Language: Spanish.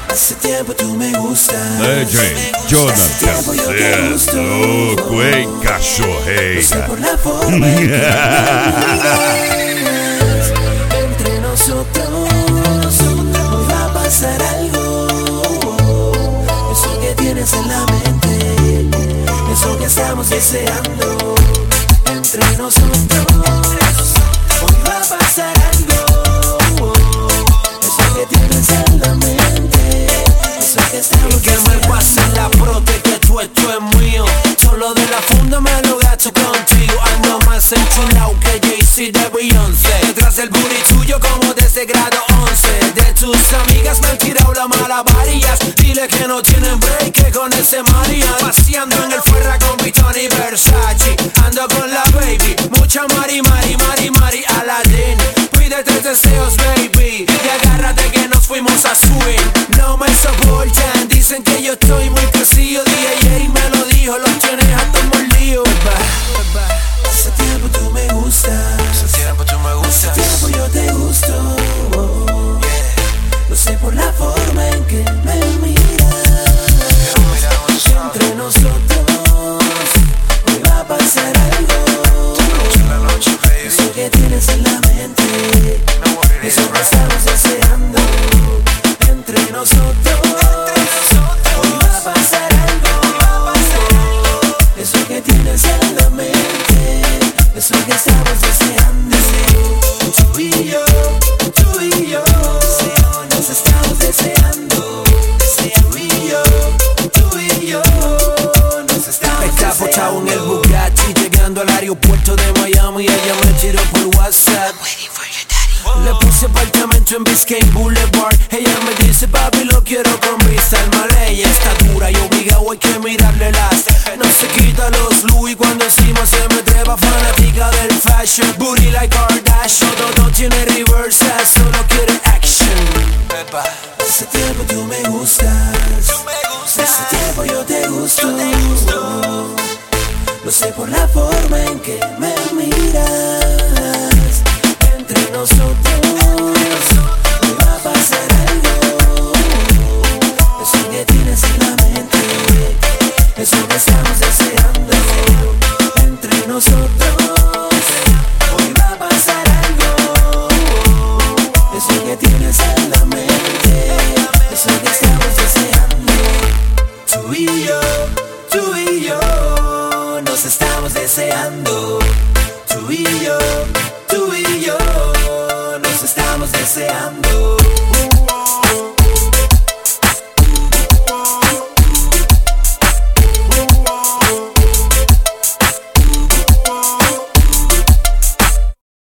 Hace tiempo tú me gustas. DJ Jonathan Cés, louco, hein, cachorreira. Por la forma en que entre nosotros hoy va a pasar algo. Eso que tienes en la mente, eso que estamos deseando. Entre nosotros hoy va a pasar algo. Eso que tienes en la mente, eso que estamos y que me pase la prote que tú esto es mío. Solo de la funda me lo gasto contigo. Ando más enchulado que Jay-Z de Beyoncé. Detrás del booty tuyo como desde grado 11. De tus amigas me han tirado la mala varillas. Dile que no tienen break, que con ese Marian. Paseando en el Ferra con Vuitton y Versace. Ando con la baby, mucha mari, Aladdin. Pide 3 deseos, baby, y agárrate que nos fuimos a swing. No me soportan, dicen que yo estoy muy crecido. DJ me lo dijo, los tienes a todos lío. Hace tiempo tú me gustas. Hace tiempo tú me Hace gustas. tiempo yo te gusto. Lo sé por la forma en que me miras. Entre nosotros hoy va a pasar algo. Eso que tienes en la mente, eso que estamos deseando. Entre nosotros hoy va a pasar algo. Eso que tienes en la mente, eso que estamos deseando. Tú y yo, nos estamos deseando. Tú y yo, nos estamos Está deseando. pochado en el Bugatti, llegando al aeropuerto de Miami. Ella me tiró por WhatsApp. Le puse apartamento en Biscayne Boulevard. Ella me dice, papi, lo quiero con vista al mar. Ella está dura y obligado, hay que mirarle las. No se quita los Louis cuando encima se me trepa. Fanática del fashion, booty like Kardashian. Todo tiene reversa, solo quiere action. Hace tiempo tú me gustas. Hace tiempo yo te gusto. Lo sé por la forma en que me miras. Entre nosotros